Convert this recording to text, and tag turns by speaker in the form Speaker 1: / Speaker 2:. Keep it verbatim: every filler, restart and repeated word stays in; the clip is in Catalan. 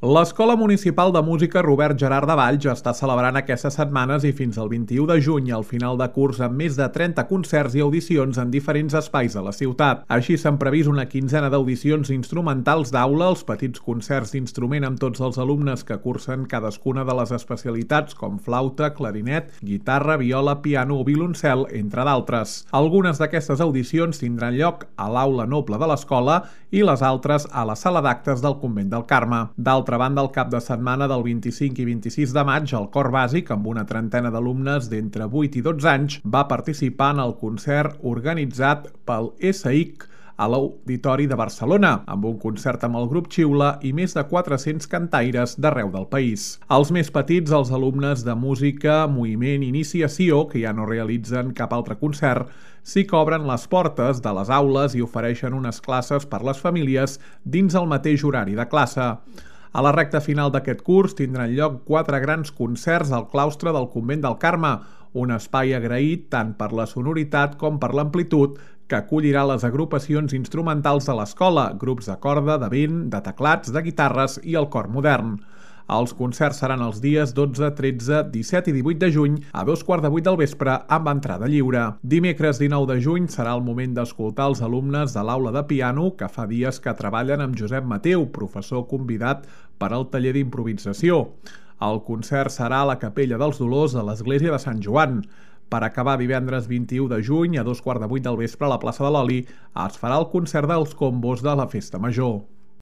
Speaker 1: L'Escola Municipal de Música Robert Gerard de Valls està celebrant aquestes setmanes i fins al vint-i-u de juny al final de curs amb més de trenta concerts i audicions en diferents espais de la ciutat. Així s'han previst una quinzena d'audicions instrumentals d'aula, els petits concerts d'instrument amb tots els alumnes que cursen cadascuna de les especialitats com flauta, clarinet, guitarra, viola, piano o violoncel, entre d'altres. Algunes d'aquestes audicions tindran lloc a l'Aula Noble de l'Escola i les altres a la Sala d'Actes del Convent del Carme. D'altra banda, el cap de setmana del vint-i-cinc i vint-i-sis de maig, el cor bàsic, amb una trentena d'alumnes d'entre vuit i dotze anys, va participar en el concert organitzat pel S I C a l'Auditori de Barcelona, amb un concert amb el grup Xiula i més de quatre-cents cantaires d'arreu del país. Els més petits, els alumnes de música, moviment i iniciació, que ja no realitzen cap altre concert, sí que obren les portes de les aules i ofereixen unes classes per les famílies dins el mateix horari de classe. A la recta final d'aquest curs tindran lloc quatre grans concerts al claustre del Convent del Carme, un espai agraït tant per la sonoritat com per l'amplitud que acollirà les agrupacions instrumentals de l'escola, grups de corda, de vent, de teclats, de guitarres i el cor modern. Els concerts seran els dies dotze, tretze, disset i divuit de juny a dos quarts de vuit del vespre amb entrada lliure. Dimecres dinou de juny serà el moment d'escoltar els alumnes de l'aula de piano que fa dies que treballen amb Josep Mateu, professor convidat per al taller d'improvisació. El concert serà a la Capella dels Dolors de l'Església de Sant Joan. Per acabar, divendres vint-i-u de juny a dos quarts de vuit del vespre a la plaça de l'Oli es farà el concert dels combos de la Festa Major.